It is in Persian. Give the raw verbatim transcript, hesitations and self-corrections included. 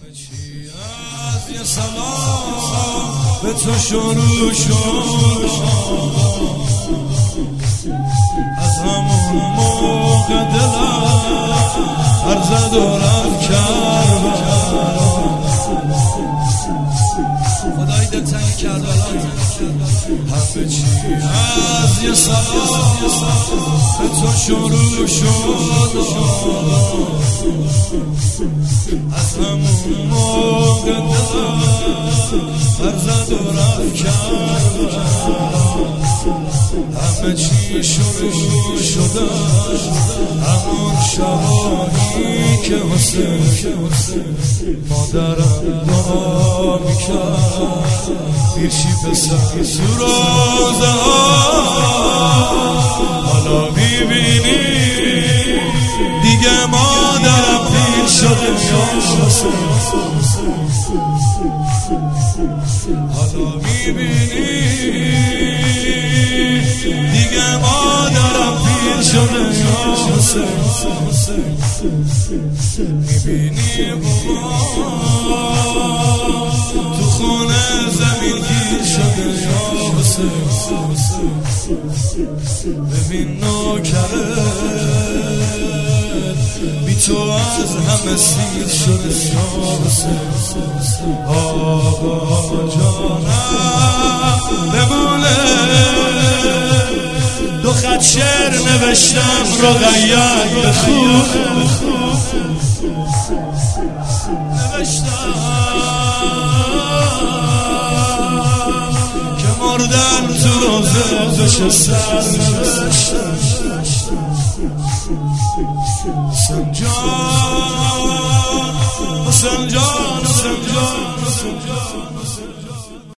چی از یه سلام به تو شروع شد، از همون موقع دلم هر زد و رفت کرد. خدای دلتنگ کربلا همه چی از یه سلام به تو شروع شد، از همون موقع دلم هر زد و رفت کرد. همه چی شروع شده همون شبانی که حسین مادرم دعا میکرد بیرشی پسر سروزه ها. حالا میبینی دیگه مادرم پیر شده یا حسین. حالا میبینی دیگه مادرم پیر شده یا حسین. میبینی بابا تو خونه زمین گیر شده یا حسین. ببین نوکره بی تو از همه سیر شده یا حسین. آقا جانم بمونه دو خط شعر نوشتم رقیت بخون، نوشتم که مردن تو روزه دوش سر نوشتم. حسین جان حسین جان حسین جان حسین جان.